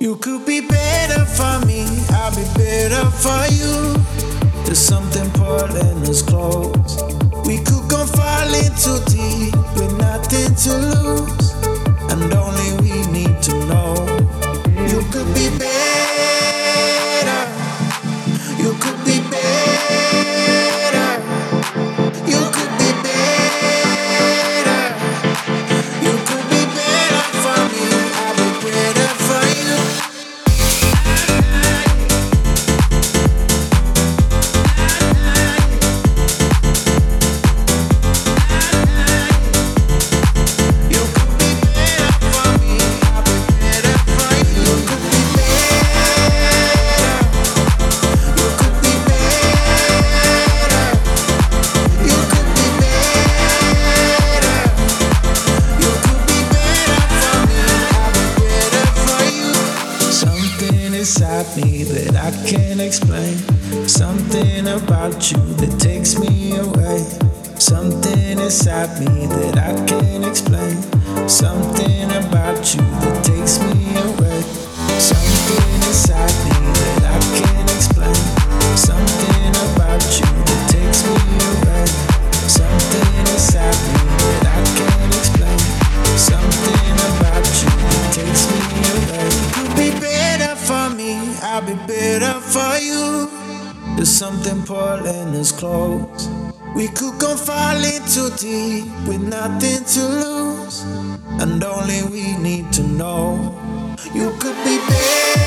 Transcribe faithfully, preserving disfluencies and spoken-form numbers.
You could be better for me, I'll be better for you. There's something pulling us close. We could go falling too deep with nothing to lose, and only we need to know. You could be better. You could be better. You could be better. You could be better for me, I'll be better for you. You could be better for me, I'll be better for you. You could be better. You could be better. You could be better. You could be better for me, I'll be better for you. Something inside me that I can't explain. Something about you that takes me away. Something inside me that I can't explain. Something about you that takes me away. Something inside me that I can't explain. Something about you that takes me away. Something inside me that I can't explain. Something about you that takes me away. You'll be better for me, I'll be better for you. There's something pulling us close. We could go falling too deep with nothing to lose, and only we need to know. You could be better.